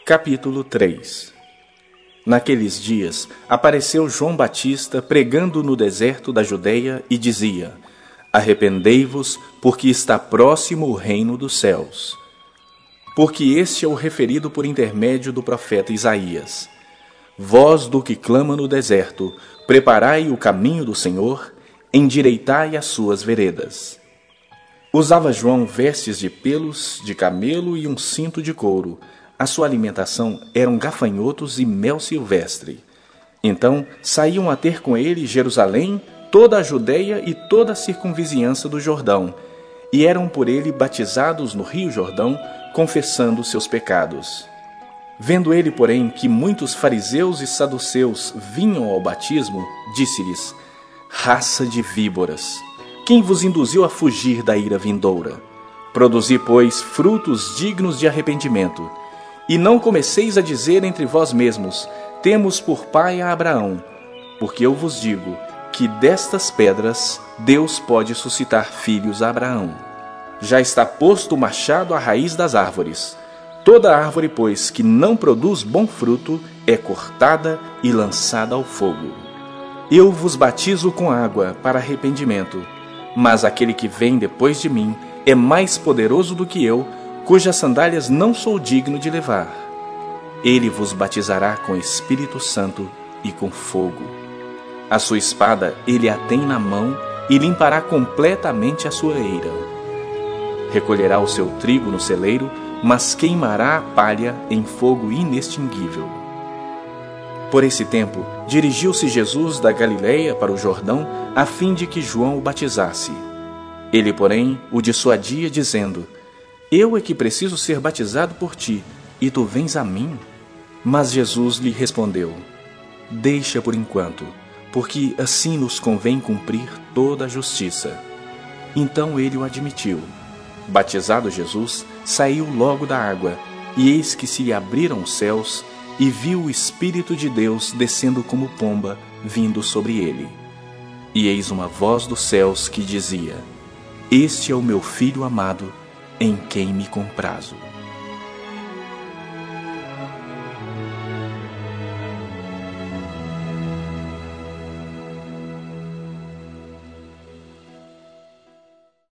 Capítulo 3. Naqueles dias, apareceu João Batista pregando no deserto da Judeia e dizia: Arrependei-vos, porque está próximo o reino dos céus. Porque este é o referido por intermédio do profeta Isaías. Voz do que clama no deserto, preparai o caminho do Senhor, endireitai as suas veredas. Usava João vestes de pelos de camelo e um cinto de couro. A sua alimentação eram gafanhotos e mel silvestre. Então saíam a ter com ele Jerusalém, toda a Judeia e toda a circunvizinhança do Jordão, e eram por ele batizados no rio Jordão, confessando seus pecados. Vendo ele, porém, que muitos fariseus e saduceus vinham ao batismo, disse-lhes: Raça de víboras, quem vos induziu a fugir da ira vindoura? Produzi, pois, frutos dignos de arrependimento. E não comeceis a dizer entre vós mesmos: temos por pai a Abraão, porque eu vos digo que destas pedras Deus pode suscitar filhos a Abraão. Já está posto o machado à raiz das árvores. Toda árvore, pois, que não produz bom fruto, é cortada e lançada ao fogo. Eu vos batizo com água para arrependimento, mas aquele que vem depois de mim é mais poderoso do que eu, cujas sandálias não sou digno de levar. Ele vos batizará com Espírito Santo e com fogo. A sua espada ele a tem na mão e limpará completamente a sua eira. Recolherá o seu trigo no celeiro, mas queimará a palha em fogo inextinguível. Por esse tempo, dirigiu-se Jesus da Galileia para o Jordão, a fim de que João o batizasse. Ele, porém, o dissuadia, dizendo: Eu é que preciso ser batizado por ti, e tu vens a mim? Mas Jesus lhe respondeu: Deixa por enquanto, porque assim nos convém cumprir toda a justiça. Então ele o admitiu. Batizado Jesus, saiu logo da água, e eis que se lhe abriram os céus, e viu o Espírito de Deus descendo como pomba, vindo sobre ele. E eis uma voz dos céus que dizia: Este é o meu Filho amado, em quem me comprazo.